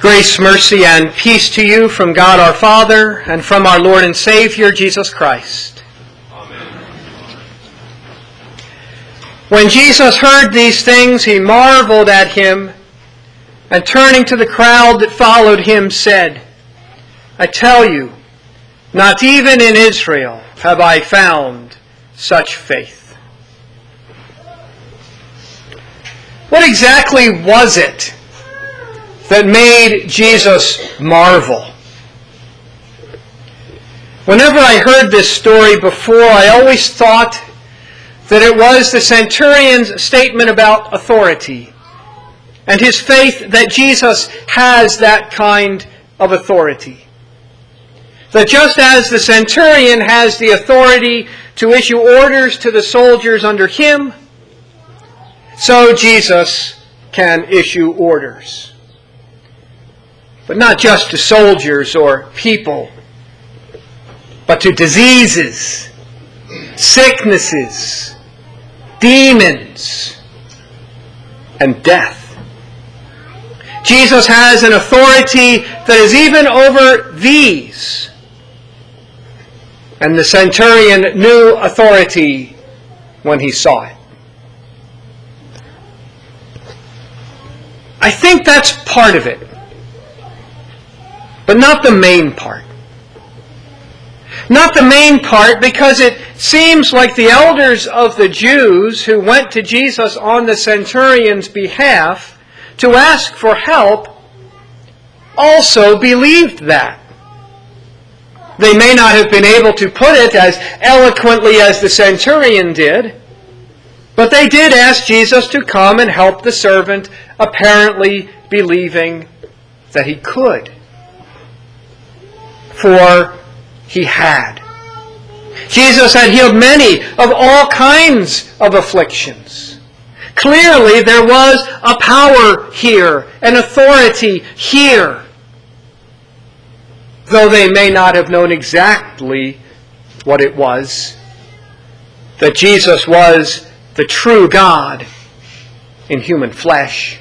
Grace, mercy, and peace to you from God our Father and from our Lord and Savior, Jesus Christ. Amen. When Jesus heard these things, he marveled at him, and turning to the crowd that followed him, said, I tell you, not even in Israel have I found such faith. What exactly was it that made Jesus marvel? Whenever I heard this story before, I always thought that it was the centurion's statement about authority and his faith that Jesus has that kind of authority. That just as the centurion has the authority to issue orders to the soldiers under him, so Jesus can issue orders. But not just to soldiers or people, but to diseases, sicknesses, demons, and death. Jesus has an authority that is even over these. And the centurion knew authority when he saw it. I think that's part of it, but not the main part. Not the main part because it seems like the elders of the Jews who went to Jesus on the centurion's behalf to ask for help also believed that. They may not have been able to put it as eloquently as the centurion did, but they did ask Jesus to come and help the servant, apparently believing that he could. For he had. Jesus had healed many of all kinds of afflictions. Clearly there was a power here, an authority here, though they may not have known exactly what it was, that Jesus was the true God in human flesh.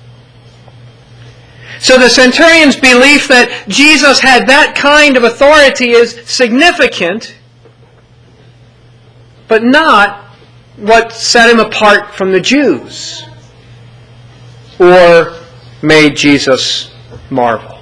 So the centurion's belief that Jesus had that kind of authority is significant, but not what set him apart from the Jews or made Jesus marvel.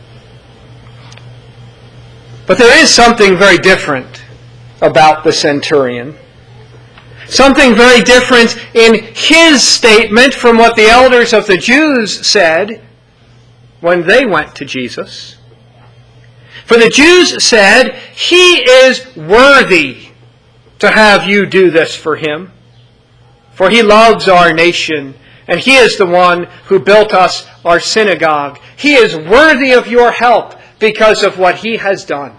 But there is something very different about the centurion. Something very different in his statement from what the elders of the Jews said when they went to Jesus. For the Jews said, he is worthy to have you do this for him, for he loves our nation, and he is the one who built us our synagogue. He is worthy of your help because of what he has done.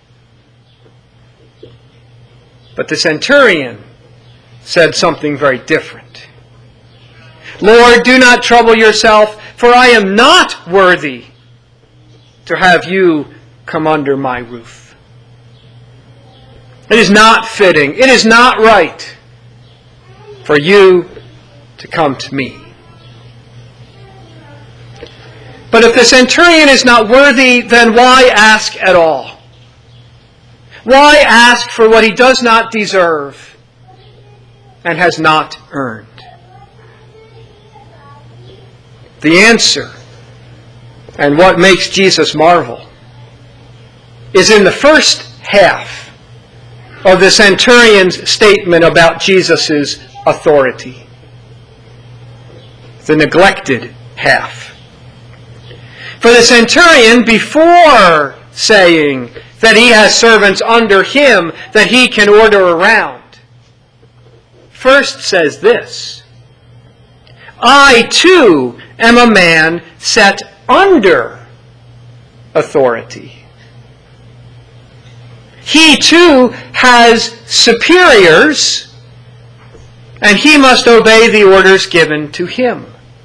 But the centurion said something very different. Lord, do not trouble yourself, for I am not worthy to have you come under my roof. It is not fitting, it is not right for you to come to me. But if the centurion is not worthy, then why ask at all? Why ask for what he does not deserve and has not earned? The answer, and what makes Jesus marvel, is in the first half of the centurion's statement about Jesus' authority. The neglected half. For the centurion, before saying that he has servants under him that he can order around, first says this, I too am a man set under authority. He too has superiors, and he must obey the orders given to him.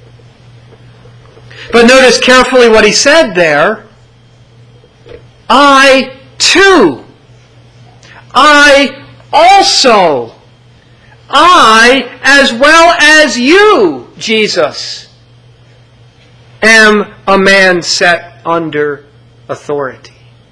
But notice carefully what he said there. I too. I also. As well as you, Jesus, am a a man set under authority.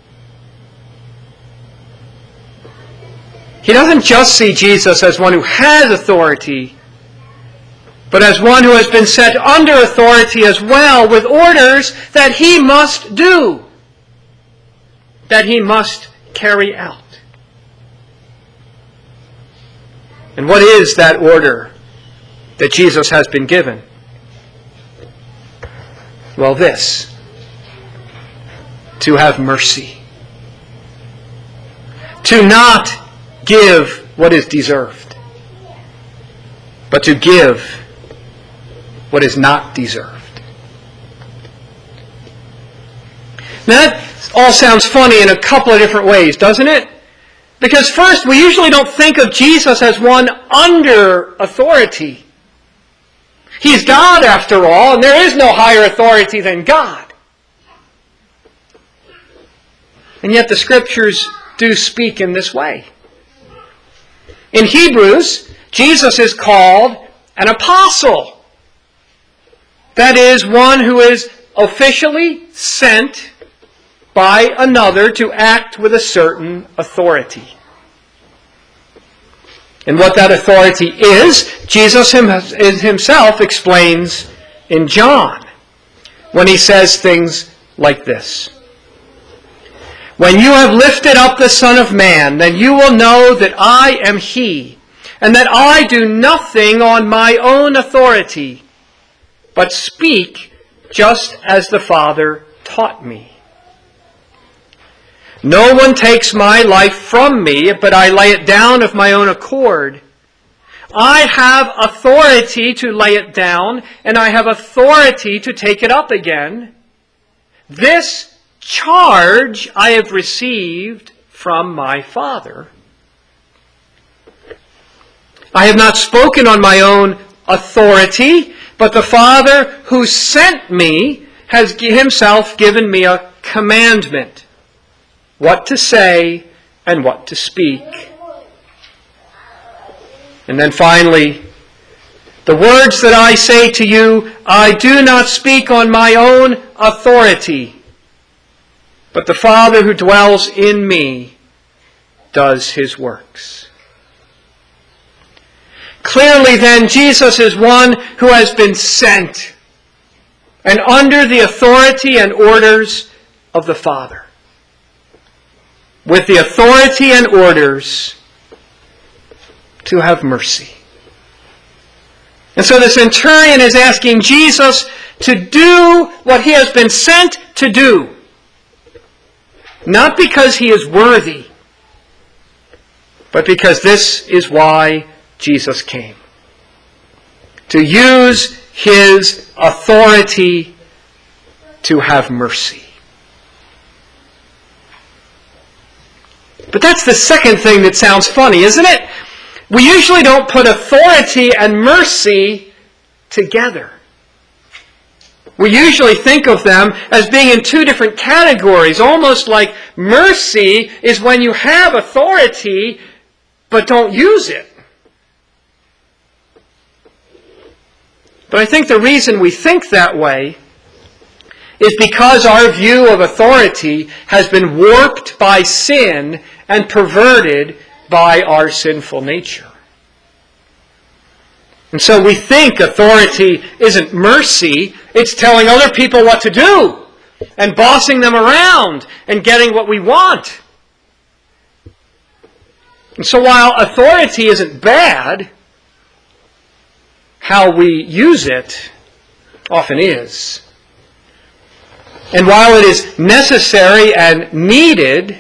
He doesn't just see Jesus as one who has authority, but as one who has been set under authority as well, with orders that he must do, that he must carry out. And what is that order that Jesus has been given? Well, this: to have mercy. To not give what is deserved, but to give what is not deserved. Now that all sounds funny in a couple of different ways, doesn't it? Because first, we usually don't think of Jesus as one under authority. He's God after all, and there is no higher authority than God. And yet the Scriptures do speak in this way. In Hebrews, Jesus is called an apostle. That is, one who is officially sent by another to act with a certain authority. And what that authority is, Jesus himself explains in John, when he says things like this: "When you have lifted up the Son of Man, then you will know that I am He, and that I do nothing on my own authority, but speak just as the Father taught me. No one takes my life from me, but I lay it down of my own accord. I have authority to lay it down, and I have authority to take it up again. This charge I have received from my Father. I have not spoken on my own authority, but the Father who sent me has himself given me a commandment, what to say and what to speak." And then finally, "The words that I say to you, I do not speak on my own authority, but the Father who dwells in me does His works." Clearly then, Jesus is one who has been sent and under the authority and orders of the Father, with the authority and orders to have mercy. And so the centurion is asking Jesus to do what he has been sent to do, not because he is worthy, but because this is why Jesus came: to use his authority to have mercy. But that's the second thing that sounds funny, isn't it? We usually don't put authority and mercy together. We usually think of them as being in two different categories, almost like mercy is when you have authority but don't use it. But I think the reason we think that way is because our view of authority has been warped by sin and perverted by our sinful nature. And so we think authority isn't mercy, it's telling other people what to do and bossing them around and getting what we want. And so while authority isn't bad, how we use it often is. And while it is necessary and needed,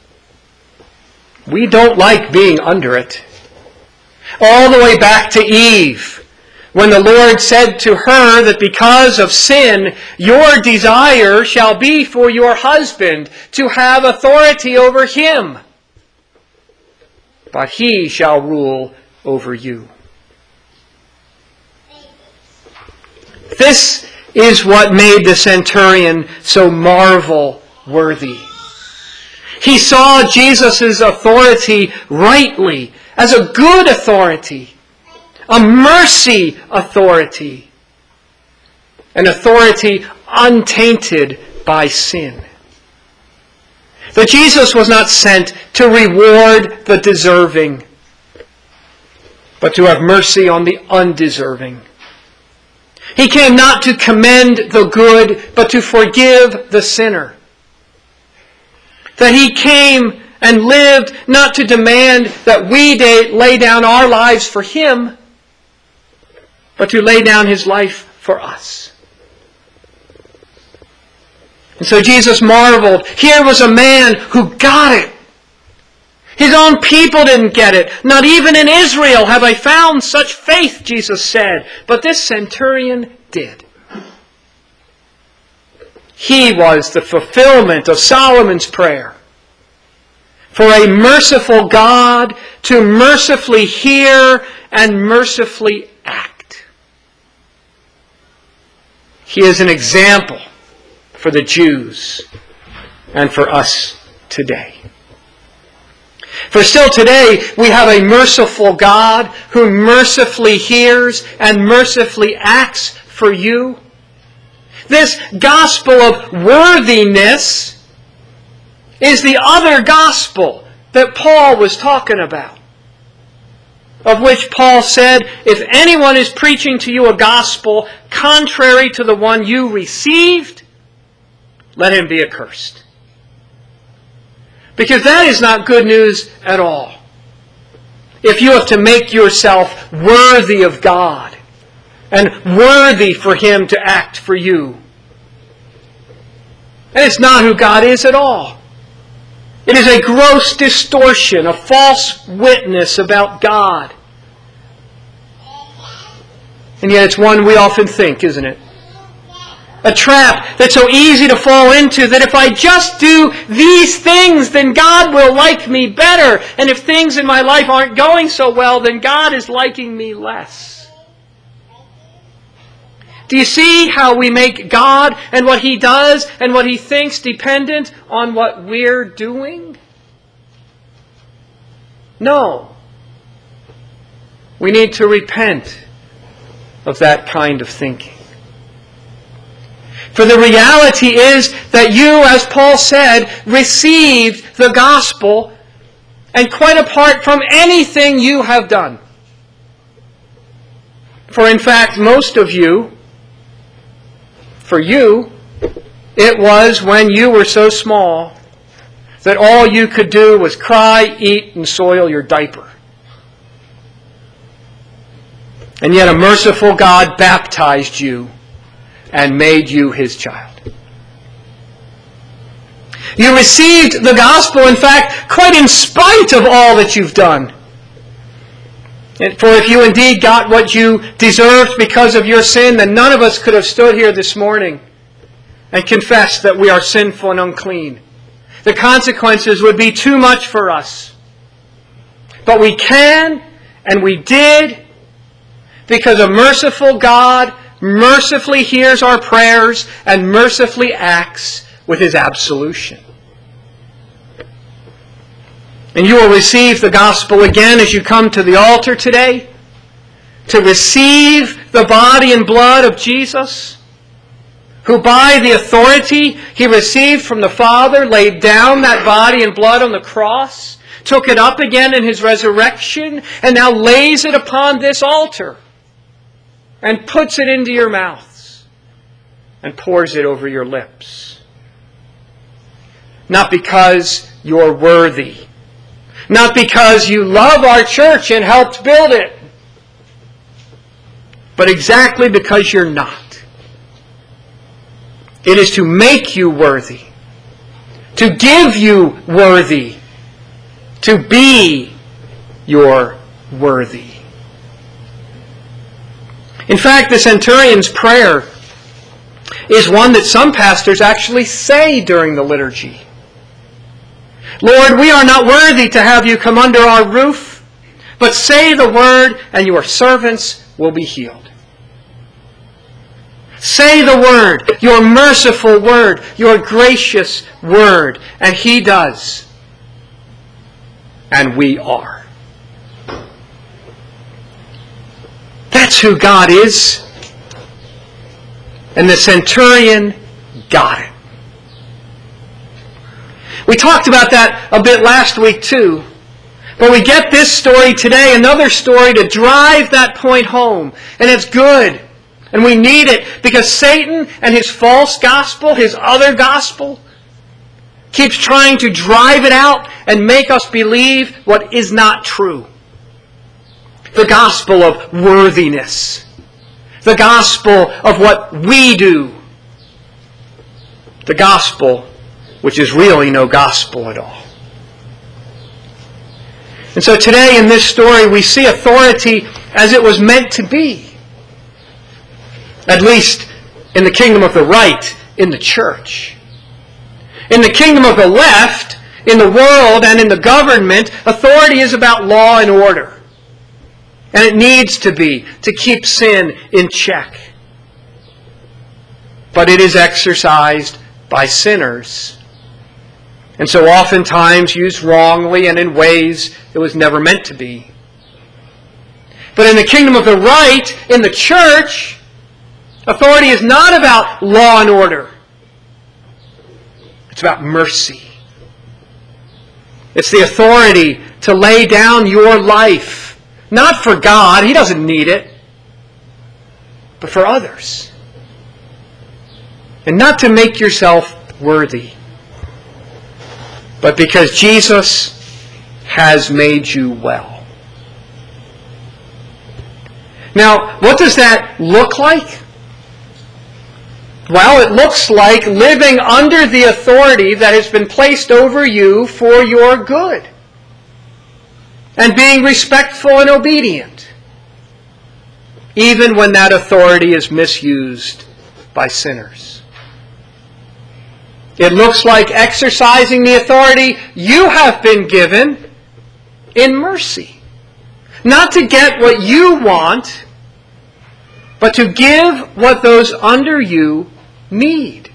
we don't like being under it. All the way back to Eve, when the Lord said to her that because of sin, your desire shall be for your husband to have authority over him, but he shall rule over you. This is what made the centurion so marvel-worthy. He saw Jesus' authority rightly as a good authority, a mercy authority, an authority untainted by sin. That Jesus was not sent to reward the deserving, but to have mercy on the undeserving. He came not to commend the good, but to forgive the sinner. That He came and lived not to demand that we lay down our lives for Him, but to lay down His life for us. And so Jesus marveled. Here was a man who got it. His own people didn't get it. Not even in Israel have I found such faith, Jesus said. But this centurion did. He was the fulfillment of Solomon's prayer. For a merciful God to mercifully hear and mercifully act. He is an example for the Jews and for us today. For still today, we have a merciful God who mercifully hears and mercifully acts for you. This gospel of worthiness is the other gospel that Paul was talking about. Of which Paul said, if anyone is preaching to you a gospel contrary to the one you received, let him be accursed. Because that is not good news at all. If you have to make yourself worthy of God and worthy for Him to act for you. And it's not who God is at all. It is a gross distortion, a false witness about God. And yet it's one we often think, isn't it? A trap that's so easy to fall into that if I just do these things, then God will like me better. And if things in my life aren't going so well, then God is liking me less. Do you see how we make God and what He does and what He thinks dependent on what we're doing? No. We need to repent of that kind of thinking. For the reality is that you, as Paul said, received the gospel, and quite apart from anything you have done. For in fact, most of you, for you, it was when you were so small that all you could do was cry, eat, and soil your diaper. And yet a merciful God baptized you and made you His child. You received the gospel, in fact, quite in spite of all that you've done. For if you indeed got what you deserved because of your sin, then none of us could have stood here this morning and confessed that we are sinful and unclean. The consequences would be too much for us. But we can, and we did, because a merciful God mercifully hears our prayers and mercifully acts with His absolution. And you will receive the gospel again as you come to the altar today, to receive the body and blood of Jesus, who by the authority He received from the Father laid down that body and blood on the cross, took it up again in His resurrection, and now lays it upon this altar and puts it into your mouths and pours it over your lips. Not because you're worthy, not because you love our church and helped build it, but exactly because you're not. It is to make you worthy, to give you worthy, to be your worthy. In fact, the centurion's prayer is one that some pastors actually say during the liturgy. Lord, we are not worthy to have you come under our roof, but say the word and your servants will be healed. Say the word, your merciful word, your gracious word, and He does. And we are. That's who God is. And the centurion got it. We talked about that a bit last week too. But we get this story today, another story to drive that point home. And it's good. And we need it because Satan and his false gospel, his other gospel, keeps trying to drive it out and make us believe what is not true. The gospel of worthiness. The gospel of what we do. The gospel which is really no gospel at all. And so today in this story we see authority as it was meant to be. At least in the kingdom of the right, in the church. In the kingdom of the left, in the world and in the government, authority is about law and order. And it needs to be, to keep sin in check. But it is exercised by sinners. And so oftentimes used wrongly and in ways it was never meant to be. But in the kingdom of the right, in the church, authority is not about law and order. It's about mercy. It's the authority to lay down your life. Not for God, He doesn't need it, but for others. And not to make yourself worthy, but because Jesus has made you well. Now, what does that look like? Well, it looks like living under the authority that has been placed over you for your good. And being respectful and obedient, even when that authority is misused by sinners. It looks like exercising the authority you have been given in mercy. Not to get what you want, but to give what those under you need.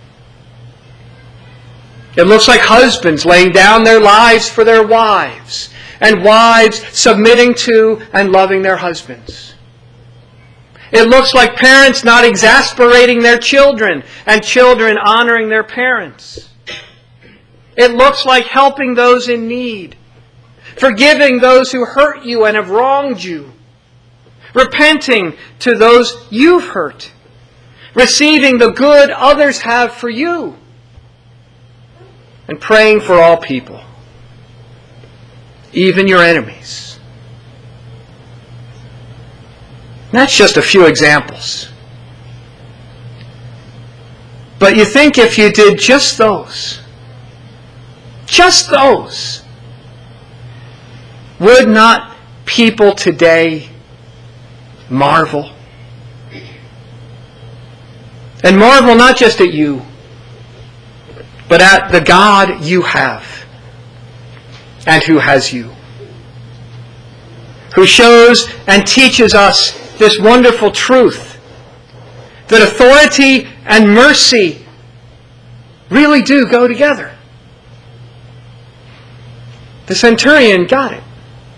It looks like husbands laying down their lives for their wives, and wives submitting to and loving their husbands. It looks like parents not exasperating their children and children honoring their parents. It looks like helping those in need, forgiving those who hurt you and have wronged you, repenting to those you've hurt, receiving the good others have for you, and praying for all people, even your enemies. That's just a few examples. But you think if you did just those, would not people today marvel? And marvel not just at you, but at the God you have and who has you. Who shows and teaches us this wonderful truth that authority and mercy really do go together. The centurion got it.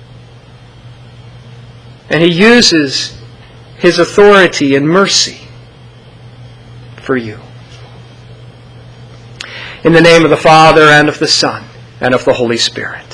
And he uses his authority and mercy for you. In the name of the Father, and of the Son, and of the Holy Spirit.